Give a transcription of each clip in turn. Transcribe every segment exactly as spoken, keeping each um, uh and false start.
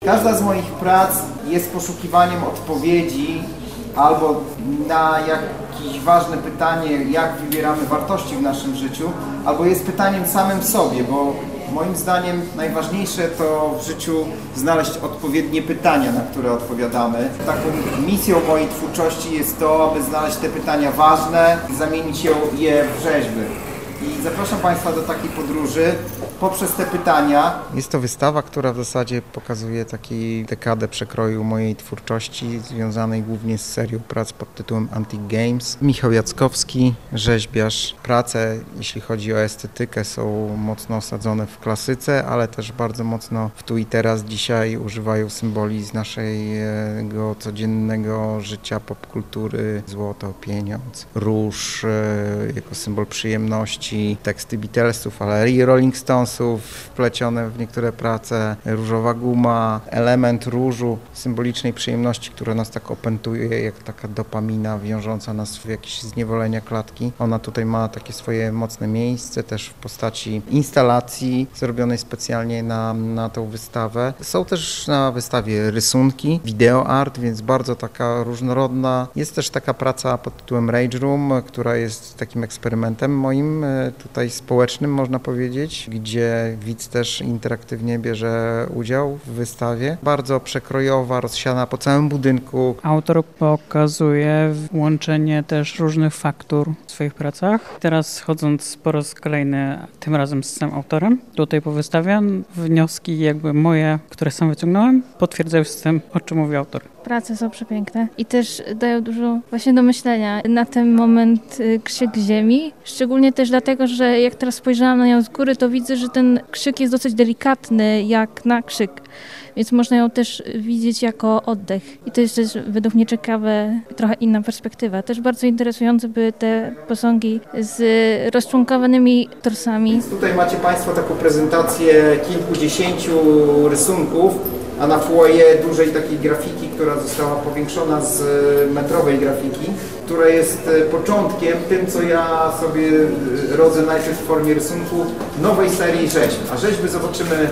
Każda z moich prac jest poszukiwaniem odpowiedzi albo na jakieś ważne pytanie, jak wybieramy wartości w naszym życiu, albo jest pytaniem samym sobie, bo moim zdaniem najważniejsze to w życiu znaleźć odpowiednie pytania, na które odpowiadamy. Taką misją mojej twórczości jest to, aby znaleźć te pytania ważne i zamienić je w rzeźby. I zapraszam Państwa do takiej podróży poprzez te pytania. Jest to wystawa, która w zasadzie pokazuje taką dekadę przekroju mojej twórczości, związanej głównie z serią prac pod tytułem Antique Games. Michał Jackowski, rzeźbiarz. Prace, jeśli chodzi o estetykę, są mocno osadzone w klasyce, ale też bardzo mocno w tu i teraz dzisiaj używają symboli z naszego codziennego życia, popkultury. Złoto, pieniądz, róż jako symbol przyjemności, teksty Beatlesów, ale i Rolling Stonesów wplecione w niektóre prace, różowa guma, element różu, symbolicznej przyjemności, która nas tak opętuje, jak taka dopamina wiążąca nas w jakieś zniewolenia klatki. Ona tutaj ma takie swoje mocne miejsce, też w postaci instalacji zrobionej specjalnie na, na tą wystawę. Są też na wystawie rysunki, video art, więc bardzo taka różnorodna. Jest też taka praca pod tytułem Rage Room, która jest takim eksperymentem moim, tutaj społecznym, można powiedzieć, gdzie widz też interaktywnie bierze udział w wystawie. Bardzo przekrojowa, rozsiana po całym budynku. Autor pokazuje łączenie też różnych faktur w swoich pracach. Teraz chodząc po raz kolejny, tym razem z samym autorem, tutaj po wystawie, wnioski jakby moje, które sam wyciągnąłem, potwierdzają z tym, o czym mówi autor. Prace są przepiękne i też dają dużo właśnie do myślenia na ten moment krzyk ziemi. Szczególnie też dlatego, że jak teraz spojrzałam na nią z góry, to widzę, że ten krzyk jest dosyć delikatny jak na krzyk. Więc można ją też widzieć jako oddech. I to jest też według mnie ciekawe, trochę inna perspektywa. Też bardzo interesujące były te posągi z rozczłonkowanymi torsami. Więc tutaj macie Państwo taką prezentację kilkudziesięciu rysunków, a na foyer dużej takiej grafiki, która została powiększona z metrowej grafiki, która jest początkiem, tym co ja sobie rodzę najpierw w formie rysunku nowej serii rzeźb. A rzeźby zobaczymy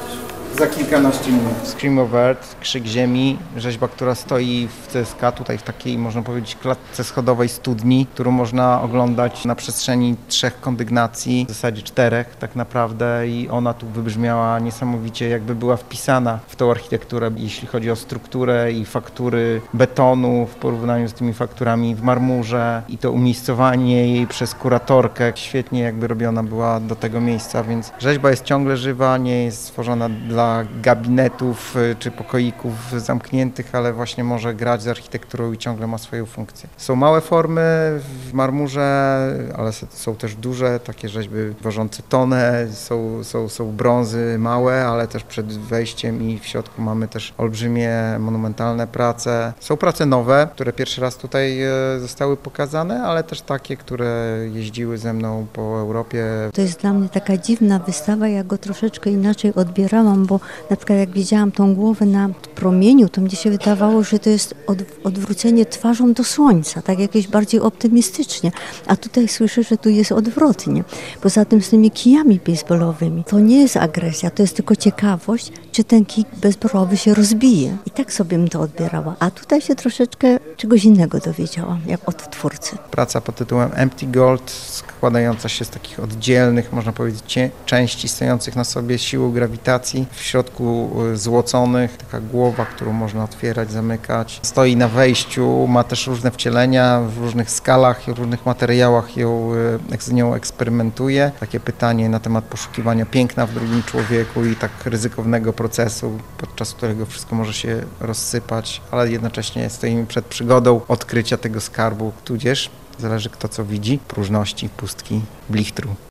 za kilkanaście minut. Scream of Earth, Krzyk Ziemi, rzeźba, która stoi w C S K, tutaj w takiej, można powiedzieć, klatce schodowej studni, którą można oglądać na przestrzeni trzech kondygnacji, w zasadzie czterech tak naprawdę, i ona tu wybrzmiała niesamowicie, jakby była wpisana w tą architekturę, jeśli chodzi o strukturę i faktury betonu w porównaniu z tymi fakturami w marmurze, i to umiejscowanie jej przez kuratorkę świetnie jakby robiona była do tego miejsca, więc rzeźba jest ciągle żywa, nie jest stworzona dla gabinetów czy pokoików zamkniętych, ale właśnie może grać z architekturą i ciągle ma swoją funkcję. Są małe formy w marmurze, ale są też duże, takie rzeźby ważące tonę, są, są, są brązy małe, ale też przed wejściem i w środku mamy też olbrzymie, monumentalne prace. Są prace nowe, które pierwszy raz tutaj zostały pokazane, ale też takie, które jeździły ze mną po Europie. To jest dla mnie taka dziwna wystawa, ja go troszeczkę inaczej odbierałam, bo na przykład jak widziałam tą głowę na promieniu, to mnie się wydawało, że to jest od, odwrócenie twarzą do słońca, tak jakieś bardziej optymistycznie. A tutaj słyszę, że tu jest odwrotnie. Poza tym z tymi kijami baseballowymi, to nie jest agresja, to jest tylko ciekawość, czy ten kij baseballowy się rozbije. I tak sobie bym to odbierała. A tutaj się troszeczkę czegoś innego dowiedziałam, jak od twórcy. Praca pod tytułem Empty Gold, składająca się z takich oddzielnych, można powiedzieć, części stojących na sobie siłą grawitacji, w środku złoconych, taka głowa, którą można otwierać, zamykać. Stoi na wejściu, ma też różne wcielenia w różnych skalach i w różnych materiałach ją, z nią eksperymentuje. Takie pytanie na temat poszukiwania piękna w drugim człowieku i tak ryzykownego procesu, podczas którego wszystko może się rozsypać, ale jednocześnie stoimy przed przygodą odkrycia tego skarbu, tudzież, zależy kto co widzi, próżności, pustki, blichtru.